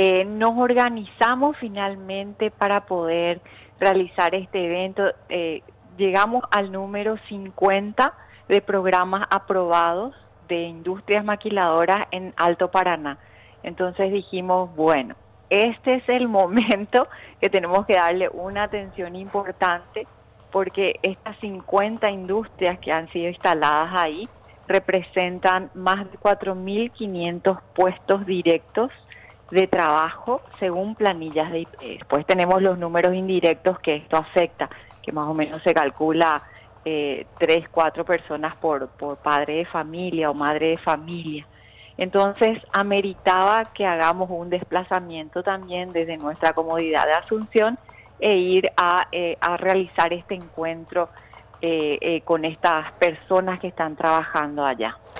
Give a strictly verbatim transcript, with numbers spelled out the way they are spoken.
Eh, nos organizamos finalmente para poder realizar este evento. Eh, llegamos al número cincuenta de programas aprobados de industrias maquiladoras en Alto Paraná. Entonces dijimos, bueno, este es el momento que tenemos que darle una atención importante porque estas cincuenta industrias que han sido instaladas ahí representan más de cuatro mil quinientos puestos directos de trabajo según planillas de I P E. Después tenemos los números indirectos que esto afecta, que más o menos se calcula eh, tres, cuatro personas por, por padre de familia o madre de familia. Entonces, ameritaba que hagamos un desplazamiento también desde nuestra comodidad de Asunción e ir a, eh, a realizar este encuentro eh, eh, con estas personas que están trabajando allá.